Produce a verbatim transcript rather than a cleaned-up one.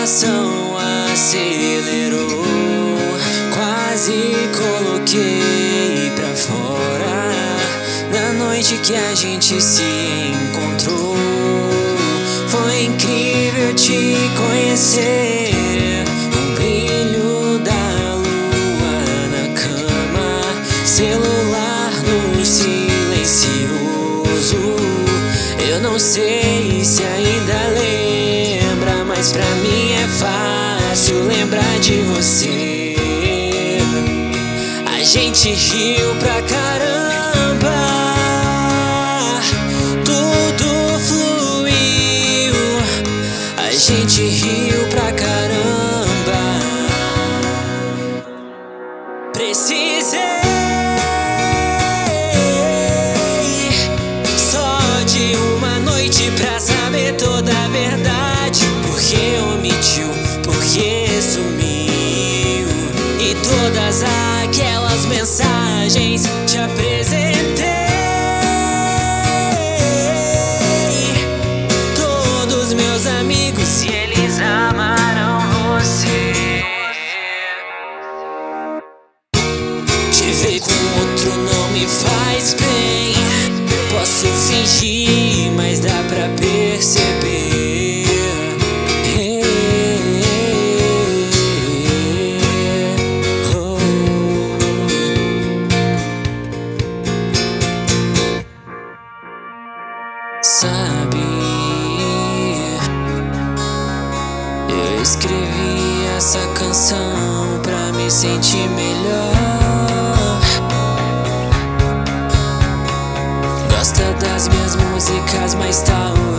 coração acelerou, quase coloquei pra fora. Na noite que a gente se encontrou, foi incrível te conhecer. O brilho da lua na cama, celular no silencioso. Eu não sei se ainda lembra, mas pra mim é fácil lembrar de você. A gente riu pra caramba, tudo fluiu. A gente riu pra caramba. Precisei só de uma noite pra saber toda a verdade. Porque omitiu, porque sumiu, e todas aquelas mensagens te apresentei. Todos meus amigos, e eles amaram você. Te ver com outro não me faz bem. Posso fingir, mas dá pra perceber. Oh. Sabe, eu escrevi essa canção pra me sentir melhor. Gosta das minhas músicas, mas talvez